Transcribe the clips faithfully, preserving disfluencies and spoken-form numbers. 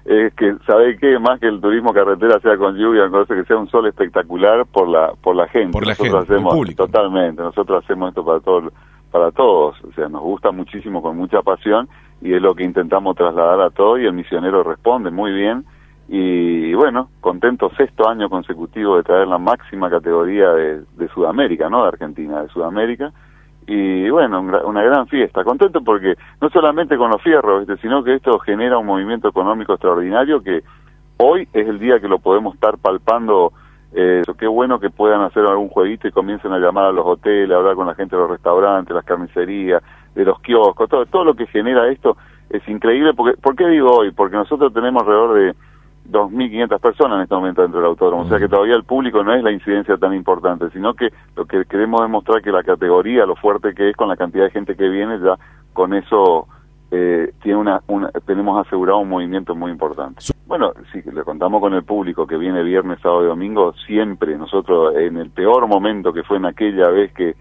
es que, ¿sabe qué? Más que el turismo carretera sea con lluvia, que sea un sol espectacular por la por la gente. Por la nosotros gente, hacemos, el público. Totalmente, nosotros hacemos esto para todos, para todos, o sea, nos gusta muchísimo, con mucha pasión, y es lo que intentamos trasladar a todos, y el misionero responde muy bien, y bueno, contento, sexto año consecutivo de traer la máxima categoría de, de Sudamérica, no de Argentina, de Sudamérica, y bueno, una gran fiesta, contento porque no solamente con los fierros, ¿viste? Sino que esto genera un movimiento económico extraordinario que hoy es el día que lo podemos estar palpando. Eh, qué bueno que puedan hacer algún jueguito y comiencen a llamar a los hoteles, a hablar con la gente de los restaurantes, las carnicerías, de los kioscos, todo, todo lo que genera esto es increíble. Porque, ¿por qué digo hoy? Porque nosotros tenemos alrededor de dos mil quinientas personas en este momento dentro del autódromo, o sea que todavía el público no es la incidencia tan importante, sino que lo que queremos demostrar que la categoría, lo fuerte que es con la cantidad de gente que viene, ya con eso eh, tiene una, una tenemos asegurado un movimiento muy importante. Bueno, si le contamos con el público que viene viernes, sábado y domingo, siempre nosotros en el peor momento que fue en aquella vez que,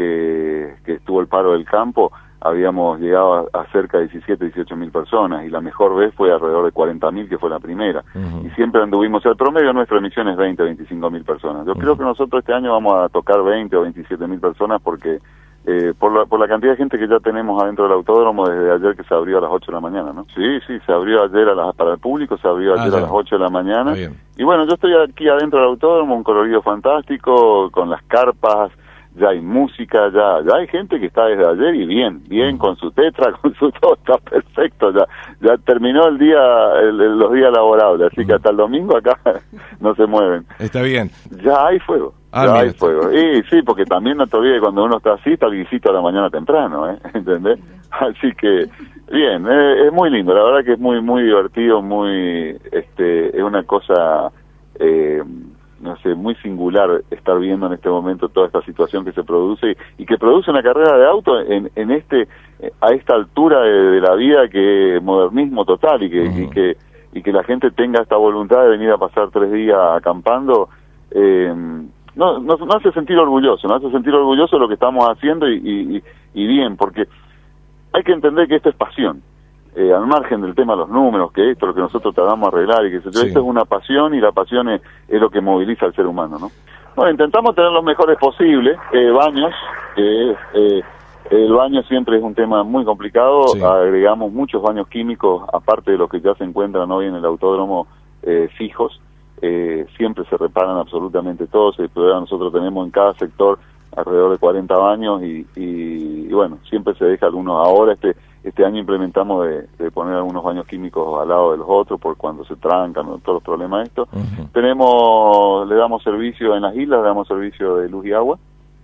que, que estuvo el paro del campo, habíamos llegado a, a cerca de diecisiete, dieciocho mil personas, y la mejor vez fue alrededor de cuarenta mil, que fue la primera. Uh-huh. Y siempre anduvimos, el promedio de nuestra emisión es veinte, veinticinco mil personas. Yo uh-huh. creo que nosotros este año vamos a tocar veinte o veintisiete mil personas porque eh, por, la, por la cantidad de gente que ya tenemos adentro del autódromo desde ayer, que se abrió a las ocho de la mañana, ¿no? Sí, sí, se abrió ayer a las, para el público, se abrió ayer ah, a las ocho de la mañana. Y bueno, yo estoy aquí adentro del autódromo, un colorido fantástico, con las carpas, ya hay música, ya ya hay gente que está desde ayer y bien, bien, con su tetra, con su todo, está perfecto, ya ya terminó el día, el, el, los días laborables, así que hasta el domingo acá no se mueven. Está bien. Ya hay fuego, ah, ya mira, hay fuego. Y sí, porque también no te olvides que cuando uno está así, está el guisito a la mañana temprano, ¿eh? ¿Entendés? Así que, bien, eh, es muy lindo, la verdad que es muy, muy divertido, muy, este, es una cosa, eh, no sé, muy singular estar viendo en este momento toda esta situación que se produce y, y que produce una carrera de auto en, en este a esta altura de, de la vida, que es modernismo total, y que, uh-huh. y que y que la gente tenga esta voluntad de venir a pasar tres días acampando, eh, no, no, no hace sentir orgulloso, no hace sentir orgulloso lo que estamos haciendo, y, y, y bien, porque hay que entender que esto es pasión. Eh, al margen del tema de los números, que esto es lo que nosotros tratamos de arreglar, y que se, sí. esto es una pasión, y la pasión es, es lo que moviliza al ser humano, ¿no? Bueno, intentamos tener los mejores posibles, eh, baños, que eh, el baño siempre es un tema muy complicado, sí. agregamos muchos baños químicos, aparte de los que ya se encuentran hoy en el autódromo eh, fijos, eh, siempre se reparan absolutamente todos, eh, nosotros tenemos en cada sector alrededor de cuarenta baños, y, y, y bueno, siempre se deja algunos. Ahora este Este año implementamos de, de poner algunos baños químicos al lado de los otros por cuando se trancan, ¿no? Todos los problemas de esto. Uh-huh. Tenemos, le damos servicio en las islas, le damos servicio de luz y agua,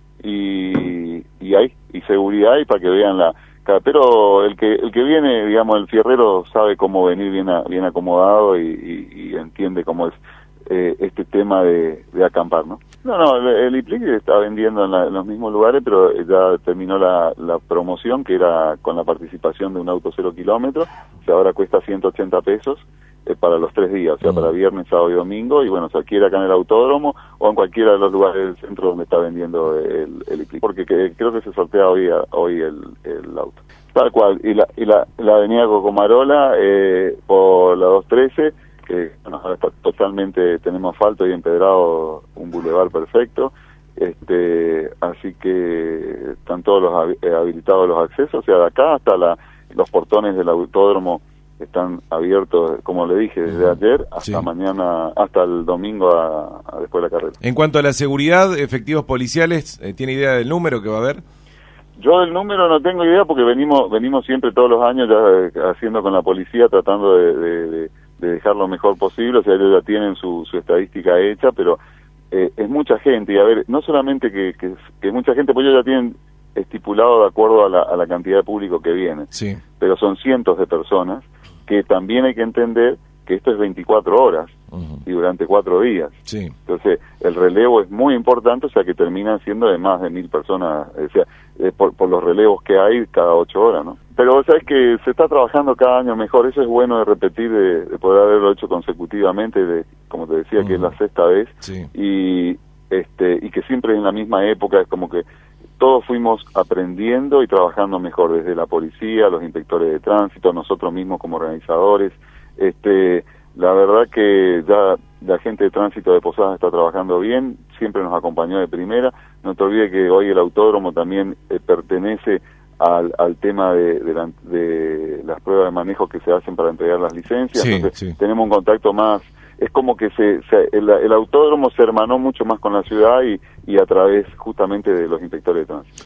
y, y hay, y seguridad, y para que vean la... Pero el que el que viene, digamos, el fierrero sabe cómo venir bien a, bien acomodado, y, y, y entiende cómo es eh, este tema de, de acampar, ¿no? No, no, el, el I P L I C está vendiendo en, la, en los mismos lugares, pero ya terminó la, la promoción, que era con la participación de un auto cero kilómetros, que ahora cuesta ciento ochenta pesos eh, para los tres días, o sea, uh-huh. para viernes, sábado y domingo, y bueno, se adquiere acá en el autódromo o en cualquiera de los lugares del centro donde está vendiendo el, el I P L I C, porque que, creo que se sortea hoy hoy el, el auto. Tal cual, y la, y la, la avenida Cocomarola, eh, por la doscientos trece, que bueno, ahora está totalmente, tenemos asfalto y empedrado, un bulevar perfecto, este así que están todos los habilitados los accesos, o sea, de acá hasta la, los portones del autódromo están abiertos, como le dije, desde uh-huh. ayer hasta sí. mañana, hasta el domingo a, a después de la carrera. En cuanto a la seguridad, efectivos policiales, ¿tiene idea del número que va a haber? Yo del número no tengo idea, porque venimos venimos siempre todos los años ya haciendo con la policía, tratando de, de, de de dejar lo mejor posible, o sea, ellos ya tienen su, su estadística hecha, pero eh, es mucha gente, y a ver, no solamente que, que, que mucha gente, pues ellos ya tienen estipulado de acuerdo a la, a la cantidad de público que viene, sí. pero son cientos de personas, que también hay que entender que esto es veinticuatro horas, uh-huh. y durante cuatro días, sí. entonces el relevo es muy importante, o sea, que terminan siendo de más de mil personas, o sea, eh, por, por los relevos que hay cada ocho horas, ¿no? Pero sabes que se está trabajando cada año mejor, eso es bueno de repetir, de, de poder haberlo hecho consecutivamente, de, como te decía, uh-huh. que es la sexta vez, sí. y este y que siempre en la misma época, es como que todos fuimos aprendiendo y trabajando mejor, desde la policía, los inspectores de tránsito, nosotros mismos como organizadores, Este, la verdad que ya la gente de tránsito de Posadas está trabajando bien, siempre nos acompañó de primera. No te olvides que hoy el autódromo también eh, pertenece al, al tema de, de, la, de las pruebas de manejo que se hacen para entregar las licencias. Sí, Entonces sí. tenemos un contacto más, es como que se, se el, el autódromo se hermanó mucho más con la ciudad y, y a través justamente de los inspectores de tránsito.